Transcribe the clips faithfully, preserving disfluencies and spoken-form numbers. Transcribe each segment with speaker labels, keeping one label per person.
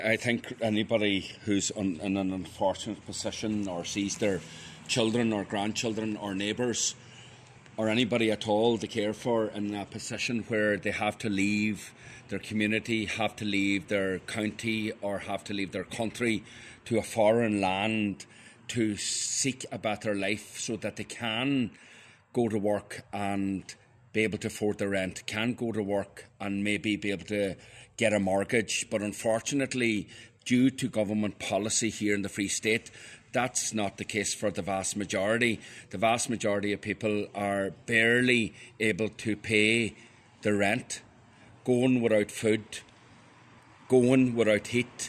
Speaker 1: I think anybody who's in an unfortunate position or sees their children or grandchildren or neighbours or anybody at all to care for in a position where they have to leave their community, have to leave their county or have to leave their country to a foreign land to seek a better life so that they can go to work and be able to afford the rent, can go to work and maybe be able to get a mortgage. But unfortunately, due to government policy here in the Free State, that's not the case for the vast majority. The vast majority of people are barely able to pay the rent, going without food, going without heat,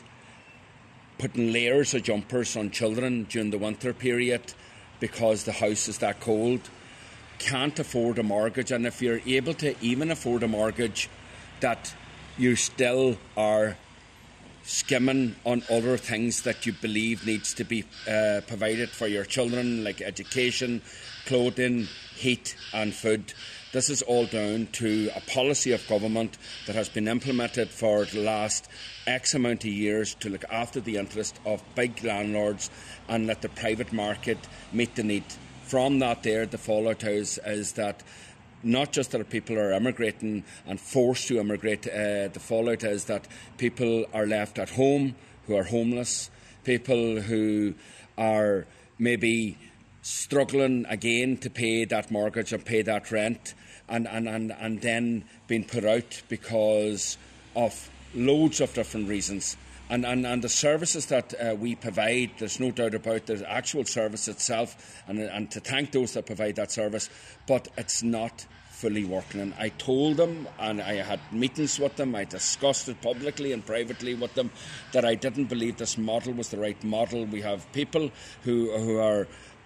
Speaker 1: putting layers of jumpers on children during the winter period because the house is that cold, can't afford a mortgage. And if you're able to even afford a mortgage, that you still are skimming on other things that you believe needs to be uh, provided for your children, like education, clothing, heat and food. This is all down to a policy of government that has been implemented for the last X amount of years to look after the interest of big landlords and let the private market meet the need. From that there, the fallout is, is that not just that people are immigrating and forced to immigrate, uh, the fallout is that people are left at home who are homeless, people who are maybe struggling again to pay that mortgage and pay that rent, and, and, and, and then being put out because of loads of different reasons. And, and, and the services that uh, we provide, there's no doubt about the actual service itself, and, and to thank those that provide that service, but it's not fully working. And I told them, and I had meetings with them, I discussed it publicly and privately with them, that I didn't believe this model was the right model. We have people who, who are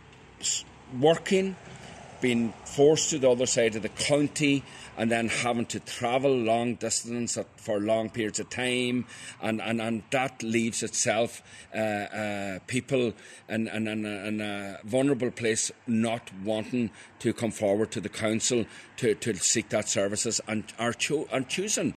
Speaker 1: working, being forced to the other side of the county, and then having to travel long distance for long periods of time, and, and, and that leaves itself uh, uh, people in, in, in, a, in a vulnerable place not wanting to come forward to the council to, to seek that services and are cho- and choosing